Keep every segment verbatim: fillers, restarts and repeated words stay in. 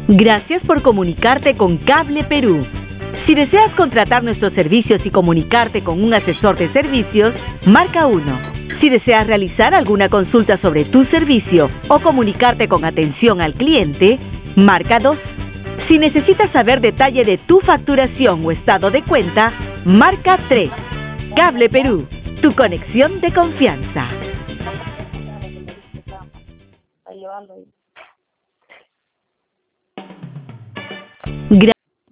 Gracias por comunicarte con Cable Perú. Si deseas contratar nuestros servicios y comunicarte con un asesor de servicios, marca uno. Si deseas realizar alguna consulta sobre tu servicio o comunicarte con atención al cliente, marca dos. Si necesitas saber detalle de tu facturación o estado de cuenta, marca tres. Cable Perú, tu conexión de confianza. Gra-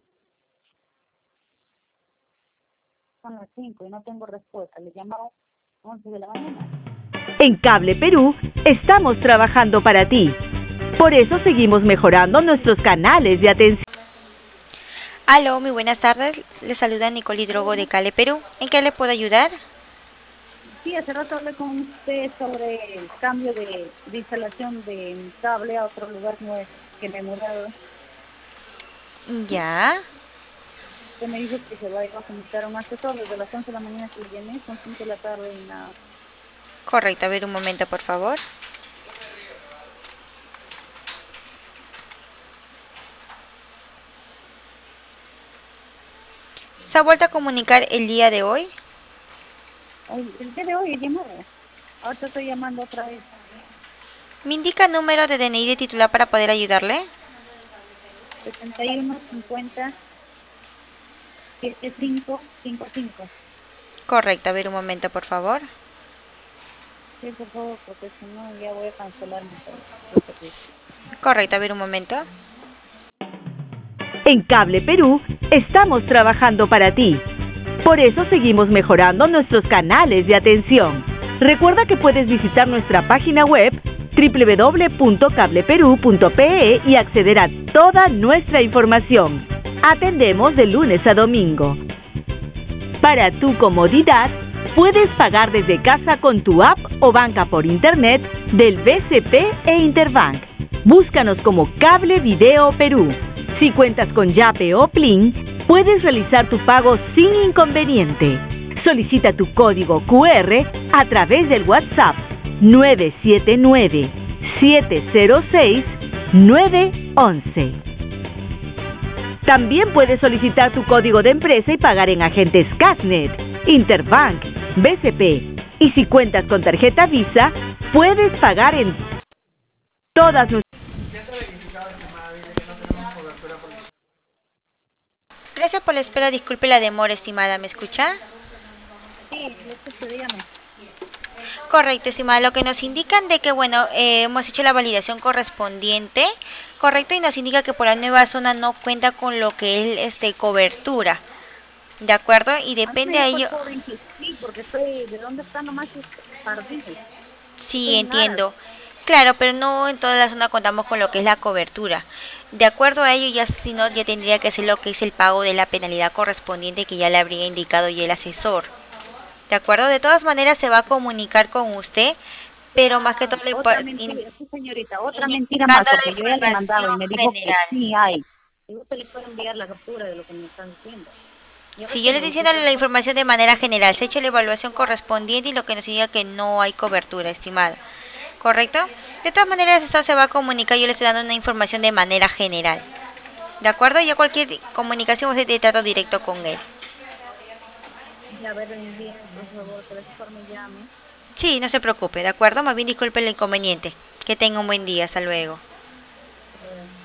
Son las cinco y no tengo respuesta. Le llamaba once de la mañana. En Cable Perú estamos trabajando para ti. Por eso seguimos mejorando nuestros canales de atención. Aló, muy buenas tardes. Le saluda Nicole Hidrogo de Cable Perú. ¿En qué le puedo ayudar? Sí, hace rato hablé con usted sobre el cambio de, de instalación de mi cable a otro lugar nuevo que me he mudado. Ya. Usted me dijo que se va a ir a comunicar a un asesor desde las once de la mañana que le llamé, son cinco de la tarde y nada. Correcto, a ver un momento, por favor. ¿Se ha vuelto a comunicar el día de hoy? Hoy- El día de hoy he llamado. Ahorita estoy llamando otra vez. ¿Me indica el número de D N I de titular para poder ayudarle? setenta y uno cincuenta setenta y cinco cincuenta y cinco. Correcto, a ver un momento, por favor. Sí, por favor, porque si no ya voy a cancelar mi servicio. Correcto, a ver un momento. En Cable Perú estamos trabajando para ti. Por eso seguimos mejorando nuestros canales de atención. Recuerda que puedes visitar nuestra página web doble u doble u doble u punto cable perú punto pe e y acceder a toda nuestra información. Atendemos de lunes a domingo. Para tu comodidad, puedes pagar desde casa con tu app o banca por internet del B C P e Interbank. Búscanos como Cable Video Perú. Si cuentas con Yape o Plin, puedes realizar tu pago sin inconveniente. Solicita tu código cu erre a través del WhatsApp nueve siete nueve, siete cero seis, nueve uno uno. También puedes solicitar tu código de empresa y pagar en agentes Casnet, Interbank, B C P. Y si cuentas con tarjeta Visa, puedes pagar en todas nuestras... Gracias por la espera, disculpe la demora, estimada. ¿Me escucha? Sí, lo escucho, dígame. Correcto, estimada. Lo que nos indican de que, bueno, eh, hemos hecho la validación correspondiente, correcto, y nos indica que por la nueva zona no cuenta con lo que es este cobertura, ¿de acuerdo? Y A mí me depende a dijo el ello. joven que sí, porque estoy, ¿de dónde está nomás es Jardines? Sí, Estoy en Aras. entiendo. Claro, pero no en toda la zona contamos con lo que es la cobertura. De acuerdo a ello, ya si no, ya tendría que ser lo que es el pago de la penalidad correspondiente que ya le habría indicado ya el asesor. ¿De acuerdo? De todas maneras se va a comunicar con usted, pero más que todo le Otra pa- in- mentira, sí señorita, otra mentira más, indicando la porque yo ya le mandaba y información me dijo que general. sí hay. Y usted le puede enviar la captura de lo que me están diciendo. Y a Si ver yo qué le me estoy dice, diciendo pero la pues, información de manera general, se ha hecho la evaluación correspondiente y lo que nos indica que no hay cobertura, estimada. ¿Correcto? De todas maneras, esta se va a comunicar, yo le estoy dando una información de manera general. ¿De acuerdo? Ya cualquier comunicación usted tiene trato directo con él. ya a ver, envíen, por favor, que después me llame. Sí, no se preocupe, ¿de acuerdo? Más bien disculpe el inconveniente. Que tenga un buen día, hasta luego. Pero,